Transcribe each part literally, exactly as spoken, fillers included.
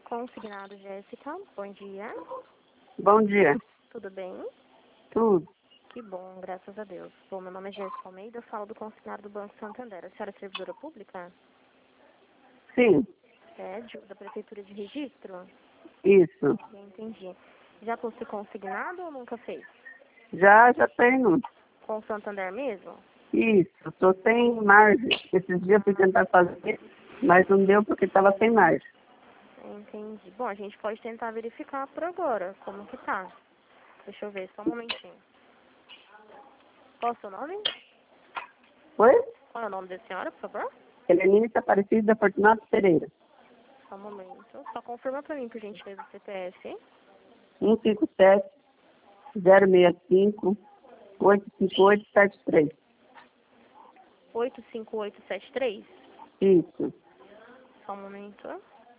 Consignado Jéssica, bom dia. Bom dia. Tudo bem? Tudo. Que bom, graças a Deus. Bom, meu nome é Jéssica Almeida, eu falo do consignado do Banco Santander. A senhora é servidora pública? Sim, É, de- da Prefeitura de Registro? isso. Entendi. Já fosse consignado ou nunca fez? Já, já tenho. Com o Santander mesmo? Isso. Estou sem margem. Esses dias fui tentar fazer, mas não deu porque estava sem margem. Entendi. Bom, a gente pode tentar verificar por agora como que tá. Deixa eu ver, só um momentinho. Qual é o seu nome? Foi? Qual é o nome da senhora, por favor? Helenice Aparecida Fortunato Pereira. Só um momento. Só confirma pra mim, por gentileza, o C P F, hein? um cinco sete, zero seis cinco, oito cinco oito sete três. oito cinco oito sete três? Isso. Só um momento.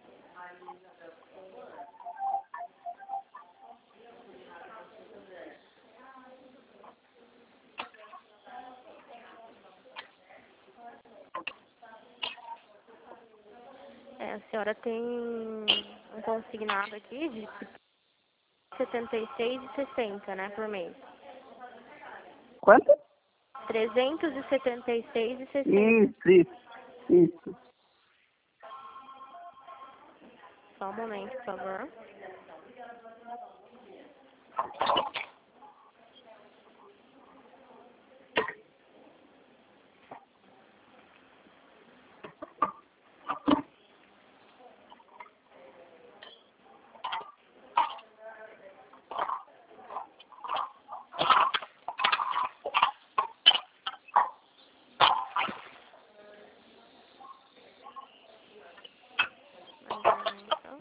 É, a senhora tem um consignado aqui de setenta e seis e sessenta, né, por mês. Quanto? trezentos e setenta e seis e sessenta. Isso, isso. Isso. Só um momento, por favor. Mais um momento.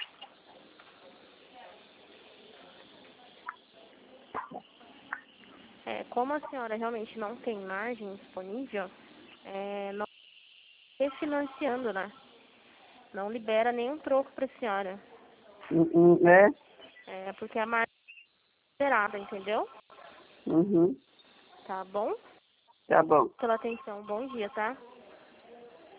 É, como a senhora realmente não tem margem disponível, é, não refinanciando, né? Não libera nenhum troco para a senhora. Hum, hum, É? É, porque a margem é liberada, entendeu? Uhum. Tá bom? Tá bom. Pela atenção. Bom dia, tá?